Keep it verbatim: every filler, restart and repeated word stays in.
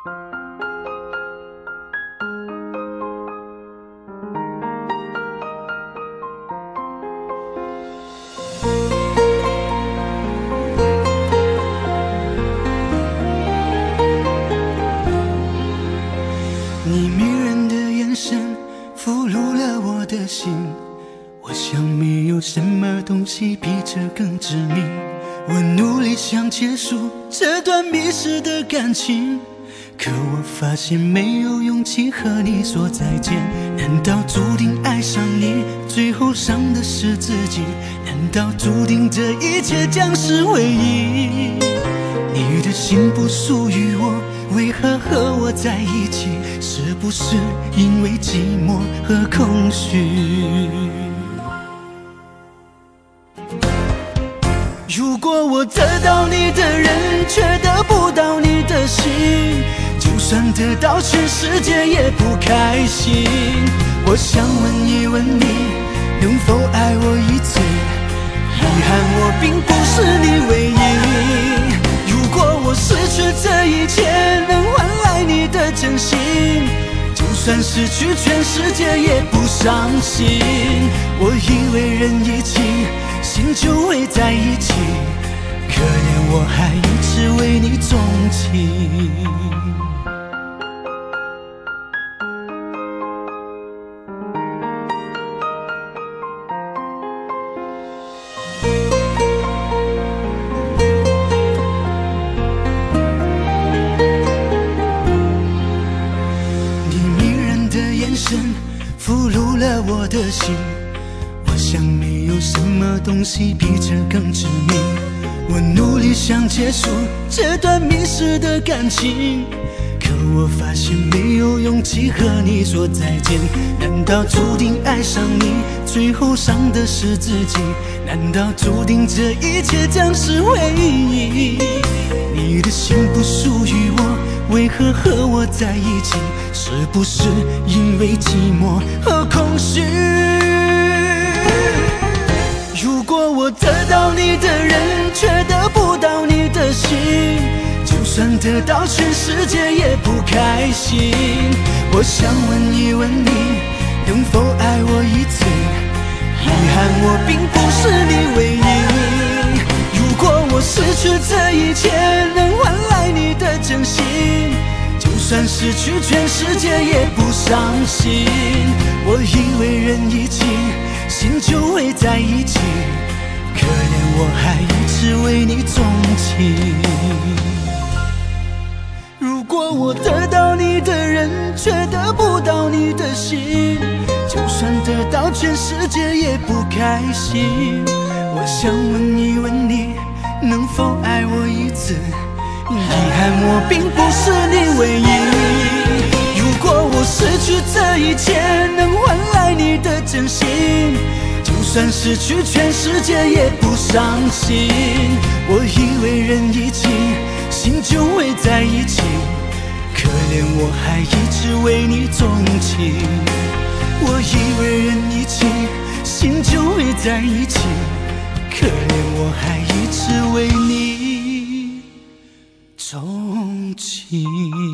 你迷人的眼神俘虏了我的心，我想没有什么东西比这更致命。我努力想结束这段迷失的感情，可我发现没有勇气和你说再见。难道注定爱上你，最后伤的是自己？难道注定这一切将是回忆？你的心不属于我，为何和我在一起？是不是因为寂寞和空虚？如果我得到你的人，却得不到你的心，就算得到全世界也不开心。我想问一问你，能否爱我一次？遗憾我并不是你唯一。如果我失去这一切，能换来你的真心，就算失去全世界也不伤心。我以为人一起，心就会在一起，可怜我还一直为你钟情。俘虏了我的心，我想没有什么东西比这更致命。我努力想结束这段迷失的感情，可我发现没有勇气和你说再见。难道注定爱上你，最后伤的是自己？难道注定这一切将是回忆？你的心不属于我，为何和我在一起？是不是因为寂寞和空虚？如果我得到你的人，却得不到你的心，就算得到全世界也不开心。我想问一问你，能否爱我一次？遗憾我并不是你唯一。如果我失去这一切，能换来你的真心，就算失去全世界也不伤心。我以为人一起，心就会在一起，可怜我还一直为你钟情。如果我得到你的人，却得不到你的心，就算得到全世界也不开心。我想问一问你，能否爱我一次？遗憾我并不是你唯一。如果我失去这一切，能换来你的真心，就算失去全世界也不伤心。我以为人一起，心就会在一起，可怜我还一直为你钟情。我以为人一起，心就会在一起，可怜我还一直为你钟情。